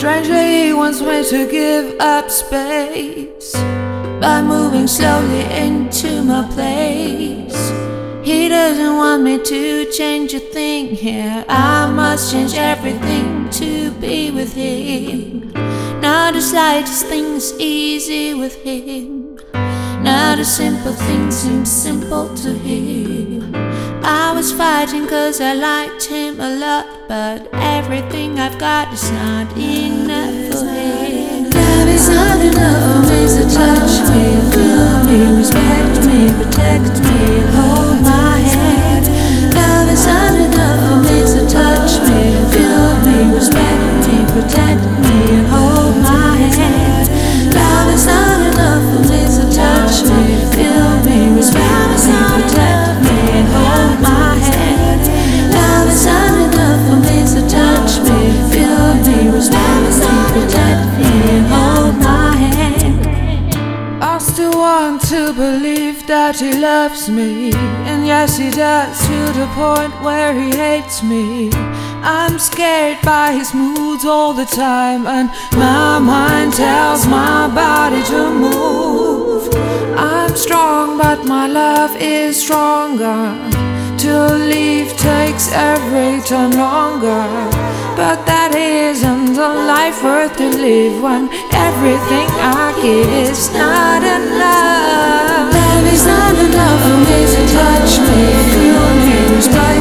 Strangely, he wants me to give up space by moving slowly into my place. He doesn't want me to change a thing here. I must change everything to be with him. Not the slightest thing is easy with him. Not a simple thing seems simple to him. I was fighting cause I liked him a lot, but everything I've got is not enough for him. Love is not enough for me to touch me, feel me, respect me, protect me, and hold my hand. Love is not enough for me to touch me, feel me, respect me, protect me, and hold my hand. Love is not enough for me to touch me, feel me, respect me, protect me, and hold my hand. Love is not enough for me to touch me, feel me, respect me, protect me, and hold my hand. I still want to believe that he loves me, and yes he does, to the point where he hates me. I'm scared by his moods all the time, and my mind tells my body to move. I'm strong but my love is stronger. To leave takes every turn longer, but that isn't a life worth to live when everything I give is not enough. Love is not enough for me to touch me, feel me, respect